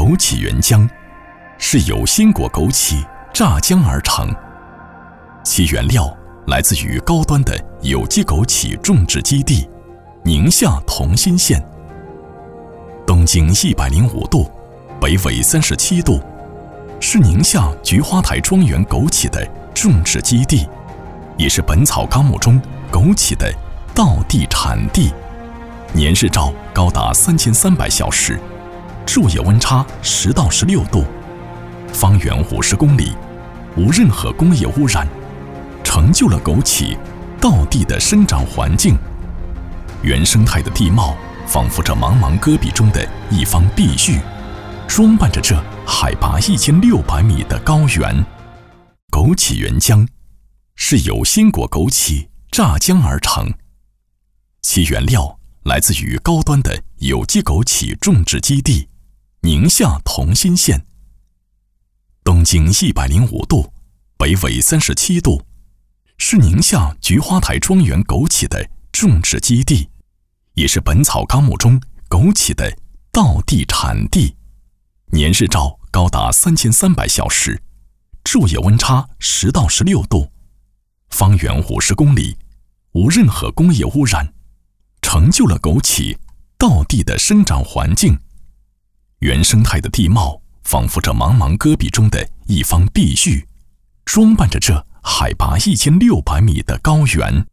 枸杞原浆是由鲜果枸杞榨浆而成，其原料来自于高端的有机枸杞种植基地宁夏同心县。东经105度，北纬37度，是宁夏菊花台庄园枸杞的种植基地，也是《本草纲目》中枸杞的道地产地。年日照高达3300小时，昼夜温差10到16度，方圆50公里，无任何工业污染，成就了枸杞道地的生长环境。原生态的地貌仿佛着茫茫戈壁中的一方碧玉，装扮着这海拔1600米的高原。枸杞原浆是由鲜果枸杞榨浆而成，其原料来自于高端的有机枸杞种植基地宁夏同心县。东经105度，北纬37度，是宁夏菊花台庄园枸杞的种植基地，也是《本草纲目》中枸杞的道地产地。年日照高达3300小时，昼夜温差10到16度，方圆50公里，无任何工业污染，成就了枸杞道地的生长环境。原生态的地貌仿佛着茫茫戈壁中的一方碧玉，装扮着这海拔1600米的高原。